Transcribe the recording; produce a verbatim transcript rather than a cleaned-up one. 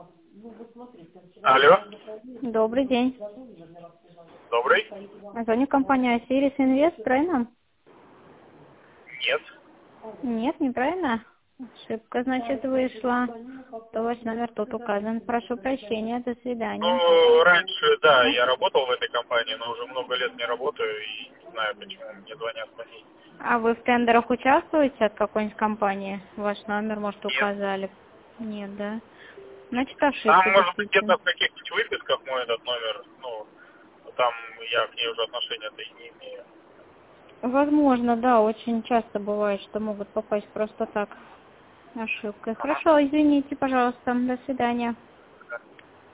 Алло, Добрый день. добрый? Звоню компания Сирис Инвест, правильно? Нет. Нет, неправильно. Ошибка, значит, вышла. То ваш номер тут указан. Прошу прощения, до свидания. Ну, раньше, да, Да? я работал в этой компании, но уже много лет не работаю и не знаю, почему мне звонят звонить. А вы в тендерах участвуете от какой-нибудь компании? Ваш номер, может, Нет. указали? Нет, да? Значит, Там, ошибка может быть, действительно. где-то в каких-нибудь выписках мой этот номер, ну, там я к ней уже отношения-то и не имею. Возможно, да, очень часто бывает, что могут попасть просто так ошибкой. Ага. Хорошо, извините, пожалуйста. До свидания.